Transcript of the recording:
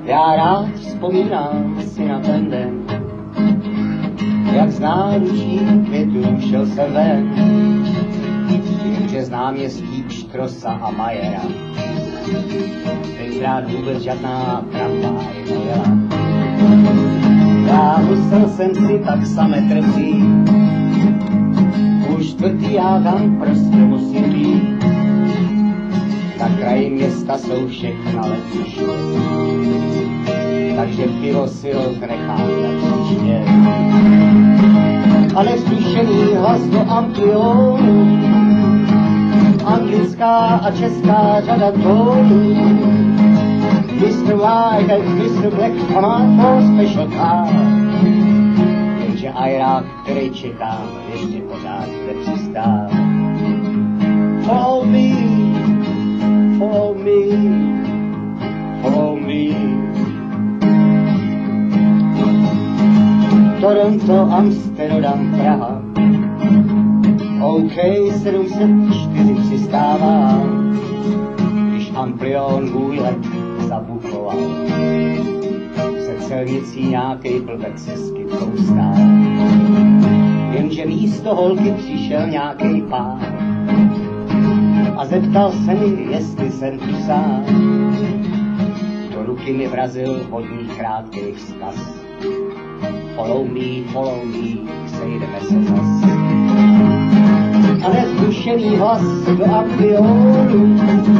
Já rád vzpomínám si na ten den, jak z náručí květů šel se ven, jenže z náměstí Pštrosa a Majera tenkrát vůbec žádná tramvaj nejela. Já musel jsem si tak sametr vzít, už čtvrtý já tam prostě musím být. Na kraji města jsou všechna letiště, takže pivo si rok nechám na příště. A neslyšený hlas do amplionu, anglická a česká řada tónů. Mr. White and Mr. Black come on for special car. Jenže ajrák, který čekám, ještě pořád nepřistál. Follow me, follow me, follow me. Toronto, Amsterdam, Praha. OK, 704 přistává, když Amplion můj let zabukoval. Se celnicí nějakej blbec se skytkou stál, jenže místo holky přišel nějakej pár a zeptal se mi, jestli jsem tu sám. Do ruky mi vrazil hodný krátkej vzkaz. Follow me, sejdeme se zas. A nezdušený hlas do ambionu